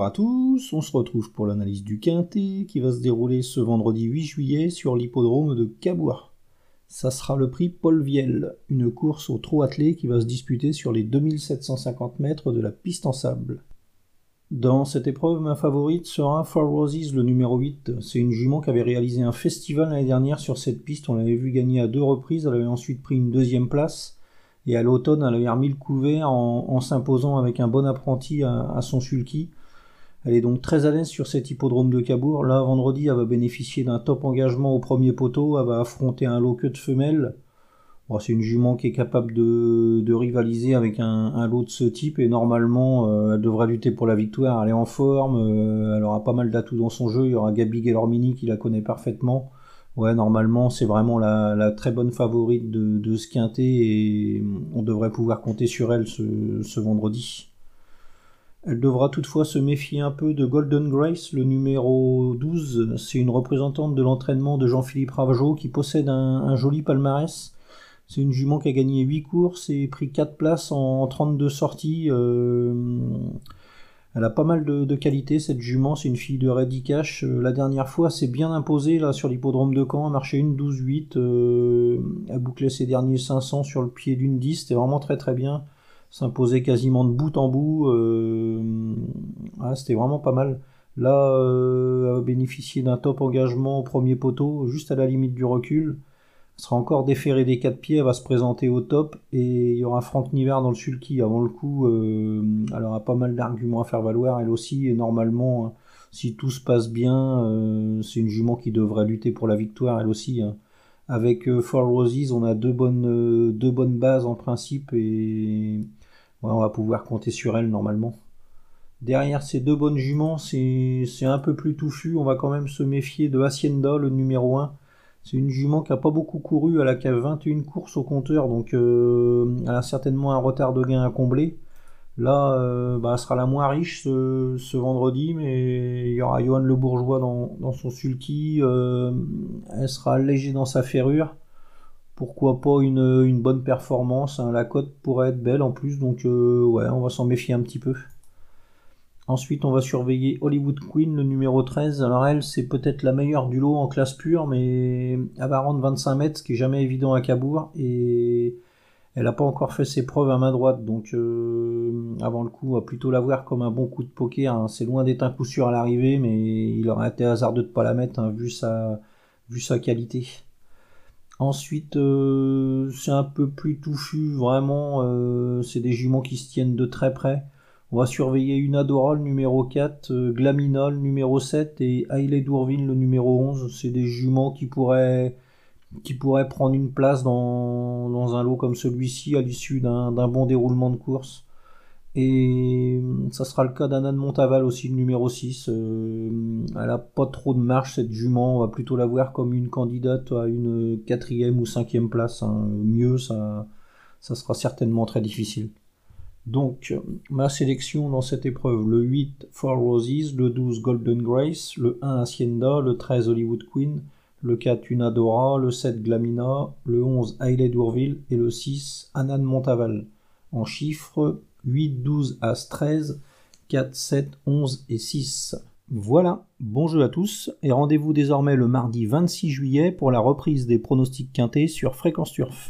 à tous, on se retrouve pour l'analyse du Quintet qui va se dérouler ce vendredi 8 juillet sur l'hippodrome de Cabourg. Ça sera le prix Paul Viel, une course au trot attelé qui va se disputer sur les 2750 mètres de la piste en sable. Dans cette épreuve, ma favorite sera Four Roses, le numéro 8. C'est une jument qui avait réalisé un festival l'année dernière sur cette piste. On l'avait vu gagner à 2 reprises, elle avait ensuite pris une 2e place. Et à l'automne, elle avait remis le couvert en s'imposant avec un bon apprenti à son sulky. Elle est donc très à l'aise sur cet hippodrome de Cabourg. Là, vendredi, elle va bénéficier d'un top engagement au premier poteau. Elle va affronter un lot queue de femelle. Bon, c'est une jument qui est capable de rivaliser avec un lot de ce type. Et normalement, elle devrait lutter pour la victoire. Elle est en forme. Elle aura pas mal d'atouts dans son jeu. Il y aura Gabi Gelormini qui la connaît parfaitement. Ouais, normalement, c'est vraiment la très bonne favorite de ce quintet et on devrait pouvoir compter sur elle ce vendredi. Elle devra toutefois se méfier un peu de Golden Grace, le numéro 12. C'est une représentante de l'entraînement de Jean-Philippe Ravejeau qui possède un joli palmarès. C'est une jument qui a gagné 8 courses et pris 4 places en 32 sorties. Elle a pas mal de qualité, cette jument, c'est une fille de Ready Cash. La dernière fois, s'est bien imposée là, sur l'hippodrome de Caen, elle marchait une 12-8, elle bouclait ses derniers 500 sur le pied d'une 10, c'était vraiment très très bien. S'imposait quasiment de bout en bout, c'était vraiment pas mal. Là, elle va bénéficier d'un top engagement au premier poteau, juste à la limite du recul. Elle sera encore déférée des 4 pieds, elle va se présenter au top et il y aura Franck Nivard dans le sulky avant le coup. Elle aura pas mal d'arguments à faire valoir elle aussi et normalement, si tout se passe bien, c'est une jument qui devrait lutter pour la victoire elle aussi. Avec Four Roses, on a deux bonnes bases en principe et ouais, on va pouvoir compter sur elle normalement. Derrière ces 2 bonnes juments, c'est un peu plus touffu. On va quand même se méfier de Hacienda, le numéro 1. C'est une jument qui n'a pas beaucoup couru, elle a qu'à 21 courses au compteur, donc elle a certainement un retard de gain à combler. Là, elle sera la moins riche ce vendredi, mais il y aura Johan Le Bourgeois dans son sulky. Elle sera léger dans sa ferrure. Pourquoi pas une bonne performance, hein. La cote pourrait être belle en plus, donc ouais, on va s'en méfier un petit peu. Ensuite, on va surveiller Hollywood Queen, le numéro 13. Alors elle, c'est peut-être la meilleure du lot en classe pure, mais elle va rendre 25 mètres, ce qui est jamais évident à Cabourg. Et elle n'a pas encore fait ses preuves à main droite, donc avant le coup, on va plutôt la voir comme un bon coup de poker. Hein. C'est loin d'être un coup sûr à l'arrivée, mais il aurait été hasardeux de ne pas la mettre, hein, vu sa qualité. Ensuite, c'est un peu plus touffu, vraiment. C'est des juments qui se tiennent de très près. On va surveiller Unadora, le numéro 4, Glamina, le numéro 7 et Hailey Dourville, le numéro 11. C'est des juments qui pourraient prendre une place dans un lot comme celui-ci à l'issue d'un bon déroulement de course. Et ça sera le cas d'Anna de Montaval aussi, le numéro 6. Elle a pas trop de marge cette jument, on va plutôt la voir comme une candidate à une 4e ou 5e place. Hein. Mieux, ça sera certainement très difficile. Donc, ma sélection dans cette épreuve, le 8 Four Roses, le 12 Golden Grace, le 1 Hacienda, le 13 Hollywood Queen, le 4 Unadora, le 7 Glamina, le 11 Hailey Dourville et le 6 Anna de Montaval. En chiffres, 8, 12, As, 13, 4, 7, 11 et 6. Voilà, bon jeu à tous et rendez-vous désormais le mardi 26 juillet pour la reprise des pronostics quintés sur Fréquence Turf.